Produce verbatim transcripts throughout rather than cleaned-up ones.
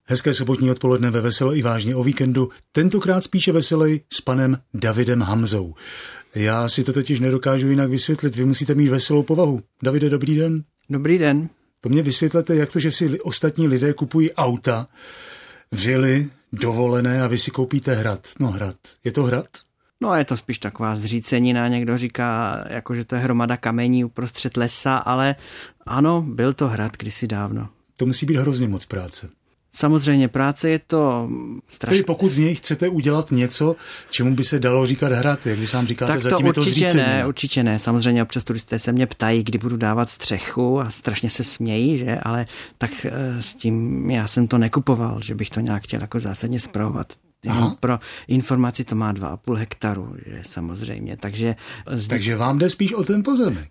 Hezké sobotní odpoledne ve Veselo i vážně o víkendu, tentokrát spíše veselej s panem Davidem Hamzou. Já si to totiž nedokážu jinak vysvětlit, vy musíte mít veselou povahu. Davide, dobrý den. Dobrý den. To mě vysvětlete, jak to, že si ostatní lidé kupují auta, vily, dovolené a vy si koupíte hrad. No hrad. Je to hrad? No je to spíš taková zřícenina, někdo říká, jako že to je hromada kamení uprostřed lesa, ale ano, byl to hrad kdysi dávno. To musí být hrozně moc práce. Samozřejmě práce je to strašně. Tedy pokud z něj chcete udělat něco, čemu by se dalo říkat hrad, jak vy sám říkáte, tak to zatím je to určitě zřícenina. ne, určitě ne. Samozřejmě občas turisté se mě ptají, kdy budu dávat střechu a strašně se smějí, že? Ale tak s tím já jsem to nekupoval, že bych to nějak chtěl jako zásadně spravovat. Jenom pro informaci to má dva a půl hektaru, že samozřejmě, takže... Zde... Takže vám jde spíš o ten pozemek.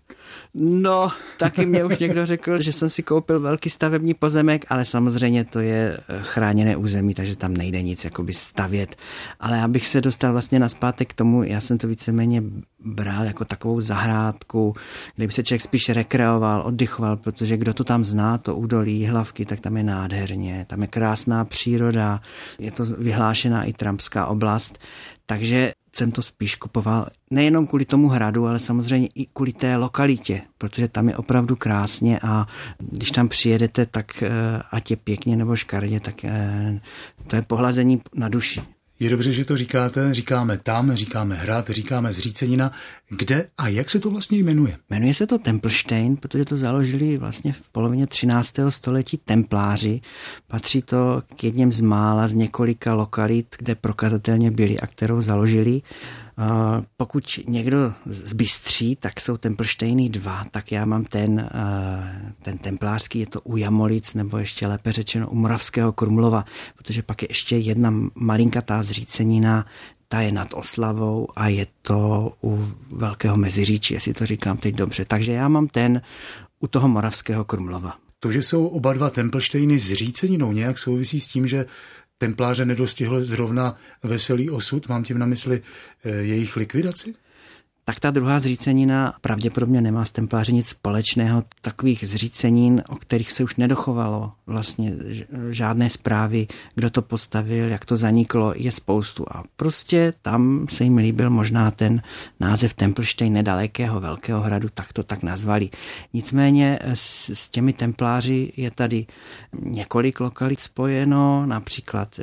No, taky mě už někdo řekl, že jsem si koupil velký stavební pozemek, ale samozřejmě to je chráněné území, takže tam nejde nic jakoby stavět. Ale abych se dostal vlastně nazpátek k tomu, já jsem to víceméně bral jako takovou zahrádku, kde by se člověk spíš rekreoval, oddychoval, protože kdo to tam zná, to údolí Jihlavky, tak tam je nádherně, tam je krásná příroda, je to vyhlášená i trampská oblast, takže jsem to spíš kupoval nejenom kvůli tomu hradu, ale samozřejmě i kvůli té lokalitě, protože tam je opravdu krásně a když tam přijedete, tak ať je pěkně nebo škaredě, tak to je pohlazení na duši. Je dobře, že to říkáte, říkáme tam, říkáme hrad, říkáme zřícenina. Kde a jak se to vlastně jmenuje? Jmenuje se to Tempelstein, protože to založili vlastně v polovině třináctého století templáři. Patří to k jedním z mála z několika lokalit, kde prokazatelně byli a kterou založili. Uh, pokud někdo zbystří, tak jsou Tempelsteiny dva, tak já mám ten, uh, ten templářský, je to u Jamolic, nebo ještě lépe řečeno u Moravského Krumlova, protože pak je ještě jedna malinkatá zřícenina, ta je nad Oslavou a je to u Velkého Meziříčí, jestli to říkám teď dobře. Takže já mám ten u toho Moravského Krumlova. To, že jsou oba dva Tempelsteiny zříceninou, nějak souvisí s tím, že templáře nedostihl zrovna veselý osud, mám tím na mysli e, jejich likvidaci? Tak ta druhá zřícenina pravděpodobně nemá s templáři nic společného. Takových zřícenin, o kterých se už nedochovalo vlastně žádné zprávy, kdo to postavil, jak to zaniklo, je spoustu. A prostě tam se jim líbil možná ten název Tempelstein nedalekého Velkého hradu, tak to tak nazvali. Nicméně s, s těmi templáři je tady několik lokalit spojeno, například e,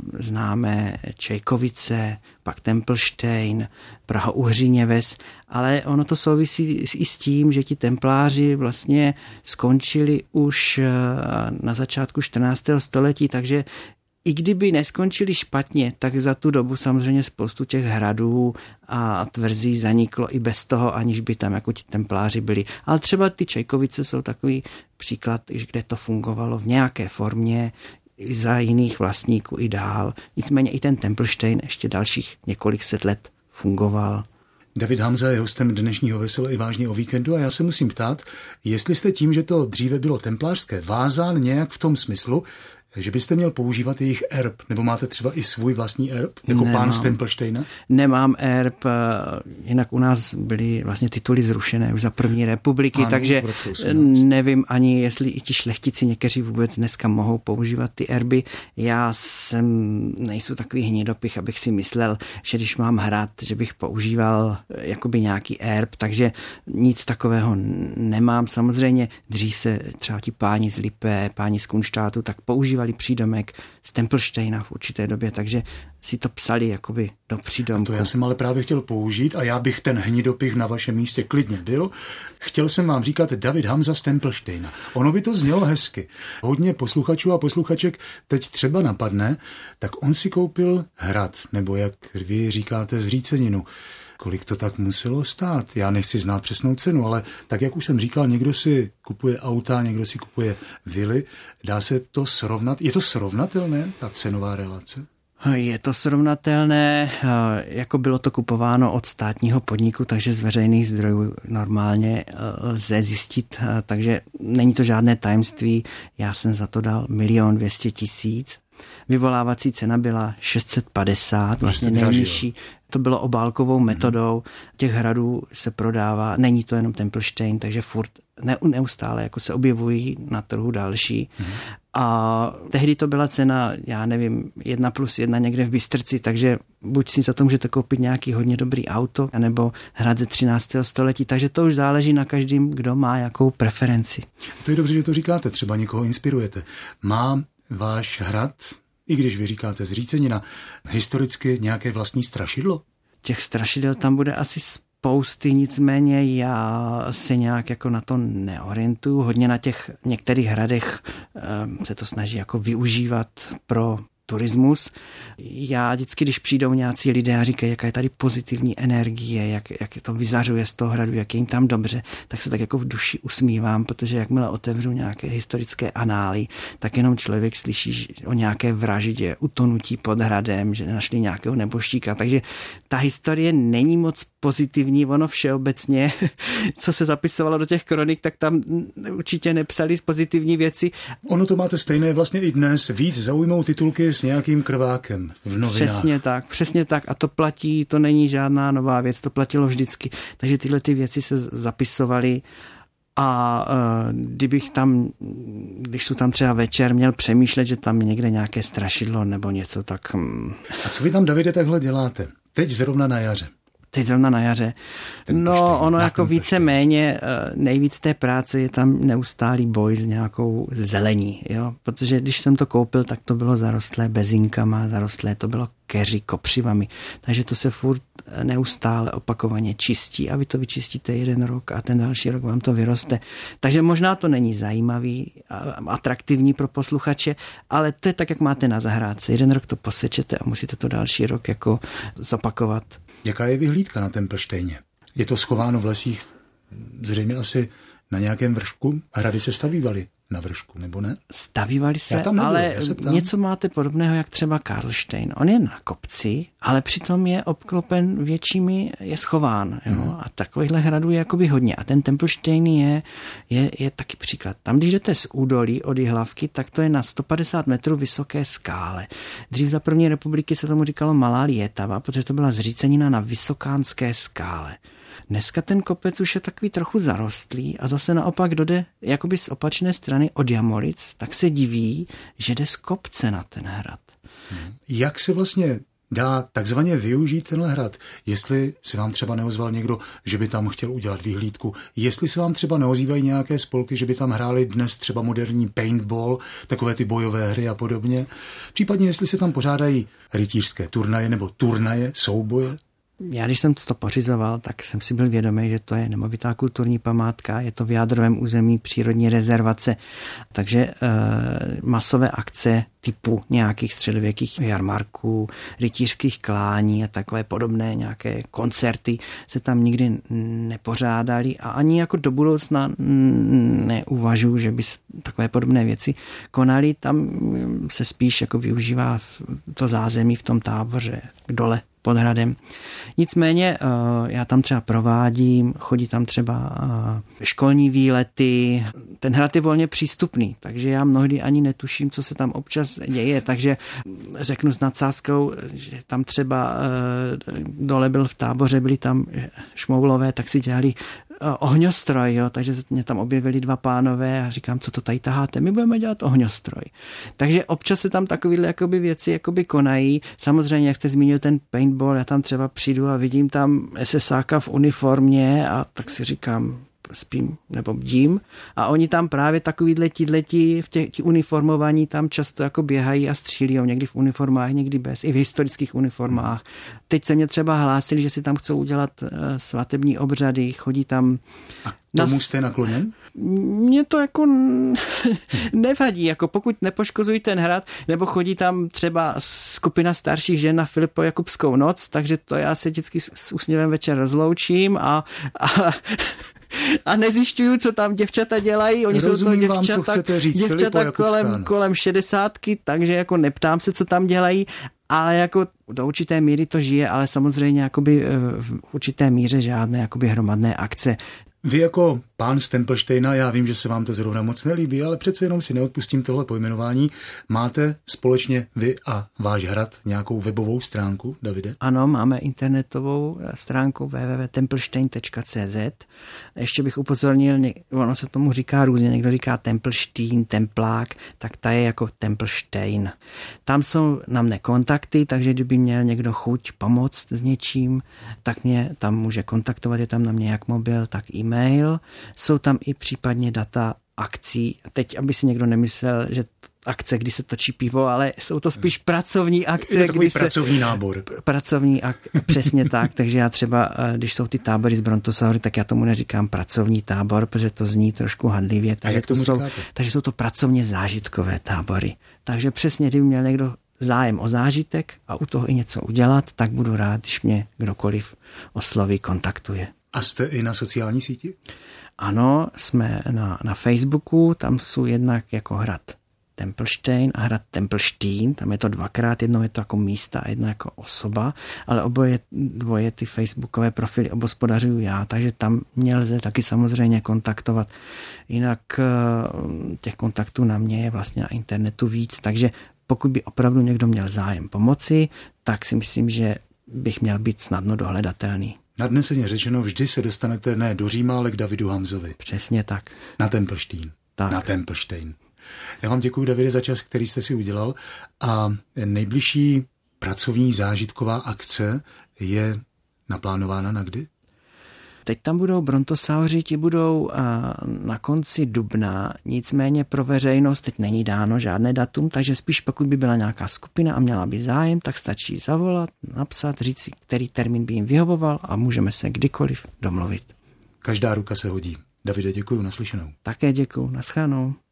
známe Čejkovice, pak Tempelstein, Praha-Uhříněves, ale ono to souvisí i s tím, že ti templáři vlastně skončili už na začátku čtrnáctého století, takže i kdyby neskončili špatně, tak za tu dobu samozřejmě spoustu těch hradů a tvrzí zaniklo i bez toho, aniž by tam jako ti templáři byli. Ale třeba ty Čejkovice jsou takový příklad, kde to fungovalo v nějaké formě, i za jiných vlastníků i dál. Nicméně i ten Tempelstein ještě dalších několik set let fungoval. David Hamza je hostem dnešního Veselo i vážně o víkendu a já se musím ptát, jestli jste tím, že to dříve bylo templářské, vázán nějak v tom smyslu, že byste měl používat jejich erb, nebo máte třeba i svůj vlastní erb, jako Nemám. pán z Tempelsteina? Nemám erb, jinak u nás byly vlastně tituly zrušené už za první republiky, ano, takže nevím ani, jestli i ti šlechtici někteří vůbec dneska mohou používat ty erby. Já jsem, nejsou takový hnidopich, abych si myslel, že když mám hrad, že bych používal jakoby nějaký erb, takže nic takového nemám. Samozřejmě dřív se třeba ti páni z Lipé, páni z Kunštátu, tak používali přídomek z Tempelsteina v určité době, takže si to psali jakoby do přídomku. To já jsem ale právě chtěl použít a já bych ten hnidopich na vašem místě klidně byl. Chtěl jsem vám říkat David Hamza z Tempelsteina. Ono by to znělo hezky. Hodně posluchačů a posluchaček teď třeba napadne, tak on si koupil hrad, nebo jak vy říkáte zříceninu. Kolik to tak muselo stát? Já nechci znát přesnou cenu, ale tak, jak už jsem říkal, někdo si kupuje auta, někdo si kupuje vily. Dá se to srovnat? Je to srovnatelné, ta cenová relace? Je to srovnatelné, jako bylo to kupováno od státního podniku, takže z veřejných zdrojů normálně lze zjistit, takže není to žádné tajemství. Já jsem za to dal milion dvě stě tisíc. Vyvolávací cena byla šest set padesát, vlastně nejnižší. To bylo obálkovou metodou. Těch hradů se prodává, není to jenom Tempelstein, takže furt neustále jako se objevují na trhu další. Hmm. A tehdy to byla cena, já nevím, jedna plus jedna někde v Bystrci, takže buď si za to můžete koupit nějaký hodně dobrý auto, nebo hrad ze třináctého století, takže to už záleží na každém, kdo má jakou preferenci. To je dobře, že to říkáte, třeba někoho inspirujete. Má váš hrad, i když vy říkáte zřícenina, historicky nějaké vlastní strašidlo? Těch strašidel tam bude asi spousty, nicméně já se nějak jako na to neorientuju. Hodně na těch některých hradech um, se to snaží jako využívat pro turismus. Já vždycky, když přijdou nějací lidé a říkají, jaká je tady pozitivní energie, jak, jak to vyzařuje z toho hradu, jak je jim tam dobře, tak se tak jako v duši usmívám, protože jakmile otevřu nějaké historické anály, tak jenom člověk slyší o nějaké vraždě, utonutí pod hradem, že našli nějakého neboštíka. Takže ta historie není moc pozitivní, ono všeobecně, co se zapisovalo do těch kronik, tak tam určitě nepsali pozitivní věci. Ono to máte stejné vlastně i dnes, víc zaujmou titulky s nějakým krvákem v novinách. Přesně tak, přesně tak a to platí, to není žádná nová věc, to platilo vždycky. Takže tyhle ty věci se zapisovaly a uh, kdybych tam, když jsou tam třeba večer, měl přemýšlet, že tam je někde nějaké strašidlo nebo něco, tak... Hmm. A co vy tam, Davide, takhle děláte? Teď zrovna na jaře. Teď zrovna na jaře. No, ono jako více méně, nejvíc té práce je tam neustálý boj s nějakou zelení, jo, protože když jsem to koupil, tak to bylo zarostlé bezinkama, zarostlé to bylo keři, kopřivami, takže to se furt neustále opakovaně čistí a vy to vyčistíte jeden rok a ten další rok vám to vyroste. Takže možná to není zajímavý a atraktivní pro posluchače, ale to je tak, jak máte na zahrádce. Jeden rok to posečete a musíte to další rok jako zopakovat. Jaká je vyhlídka na Tempelštejně? Je to schováno v lesích zřejmě asi na nějakém vršku? Hrady se stavívaly na vršku, nebo ne? Stavívaly se, ale něco máte podobného, jak třeba Karlštejn. On je na kopci, ale přitom je obklopen většími, je schován. Jo? Hmm. A takovýchhle hradů je jakoby hodně. A ten Tempelštejn je, je, je taky příklad. Tam, když jdete z údolí od Jihlavky, tak to je na sto padesát metrů vysoké skále. Dřív za první republiky se tomu říkalo Malá Lietava, protože to byla zřícenina na Vysokánské skále. Dneska ten kopec už je takový trochu zarostlý a zase naopak, kdo jde jakoby z opačné strany od Jamolic, tak se diví, že jde z kopce na ten hrad. Jak se vlastně dá takzvaně využít tenhle hrad? Jestli se vám třeba neozval někdo, že by tam chtěl udělat vyhlídku, jestli se vám třeba neozývají nějaké spolky, že by tam hráli dnes třeba moderní paintball, takové ty bojové hry a podobně, případně jestli se tam pořádají rytířské turnaje nebo turnaje, souboje? Já, když jsem to pořizoval, tak jsem si byl vědomý, že to je nemovitá kulturní památka, je to v jádrovém území přírodní rezervace, takže e, masové akce typu nějakých středověkých jarmarků, rytířských klání a takové podobné nějaké koncerty se tam nikdy nepořádaly a ani jako do budoucna neuvažuji, že by takové podobné věci konaly. Tam se spíš jako využívá to zázemí v tom táboře dole pod hradem. Nicméně já tam třeba provádím, chodí tam třeba školní výlety, ten hrad je volně přístupný, takže já mnohdy ani netuším, co se tam občas děje, takže řeknu s nadsázkou, že tam třeba dole byl v táboře, byli tam šmoulové, tak si dělali ohňostroj, jo, takže se mě tam objevili dva pánové a říkám, co to tady taháte, my budeme dělat ohňostroj. Takže občas se tam takovýhle jakoby věci jakoby konají. Samozřejmě, jak jste zmínil ten paintball, já tam třeba přijdu a vidím tam esesáka v uniformě a tak si říkám, spím nebo bdím a oni tam právě takovýhle tíhleti v těch tí uniformovaní tam často jako běhají a střílí, někdy v uniformách, někdy bez, i v historických uniformách. Teď se mě třeba hlásili, že si tam chcou udělat uh, svatební obřady, chodí tam... A tomu na... jste nakloněn? Mně to jako nevadí, jako pokud nepoškozují ten hrad, nebo chodí tam třeba skupina starších žen na Filipojakubskou noc, takže to já se vždycky s úsměvem večer rozloučím a, a a nezjišťuju, co tam děvčata dělají. Oni Rozumím jsou to děvčata, vám, říct, děvčata kolem, kolem šedesátky, takže jako neptám se, co tam dělají, ale jako do určité míry to žije, ale samozřejmě jakoby v určité míře žádné jakoby hromadné akce Vy jako pán z Tempelštejna, já vím, že se vám to zrovna moc nelíbí, ale přece jenom si neodpustím tohle pojmenování. Máte společně vy a váš hrad nějakou webovou stránku, Davide? Ano, máme internetovou stránku w w w tečka tempelstein tečka c z. Ještě bych upozornil, ono se tomu říká různě, někdo říká Tempelštín, Templák, tak ta je jako Tempelstein. Tam jsou na mne kontakty, takže kdyby měl někdo chuť pomoct s něčím, tak mě tam může kontaktovat, je tam na mě jak mobil, tak e-mail. Jsou tam i případně data akcí. Teď, aby si někdo nemyslel, že akce, kdy se točí pivo, ale jsou to spíš pracovní akce. Je to kdy pracovní se, nábor. Pracovní ak, přesně tak, takže já třeba, když jsou ty tábory z brontosaury, tak já tomu neříkám pracovní tábor, protože to zní trošku hanlivě. A jak tomu jsou, říkáte? Takže jsou to pracovně zážitkové tábory. Takže přesně, kdyby měl někdo zájem o zážitek a u toho i něco udělat, tak budu rád, když mě kdokoliv osloví, kontaktuje. A jste i na sociální síti? Ano, jsme na, na Facebooku, tam jsou jednak jako hrad Tempelstein a hrad Tempelštín, tam je to dvakrát, jednou je to jako místa a jedno jako osoba, ale oboje dvoje ty facebookové profily obhospodařuju já, takže tam mě lze taky samozřejmě kontaktovat. Jinak těch kontaktů na mě je vlastně na internetu víc, takže pokud by opravdu někdo měl zájem pomoci, tak si myslím, že bych měl být snadno dohledatelný. Nadneseně řečeno, vždy se dostanete ne do Říma, ale k Davidu Hamzovi. Přesně tak. Na Tempelštín. Tak. Na Tempelstein. Já vám děkuji, Davide, za čas, který jste si udělal. A nejbližší pracovní zážitková akce je naplánována na kdy? Teď tam budou brontosauři, ti budou na konci dubna, nicméně pro veřejnost teď není dáno žádné datum, takže spíš pokud by byla nějaká skupina a měla by zájem, tak stačí zavolat, napsat, říct si, který termín by jim vyhovoval a můžeme se kdykoliv domluvit. Každá ruka se hodí. Davide, děkuji, naslyšenou. Také děkuji, naschledanou.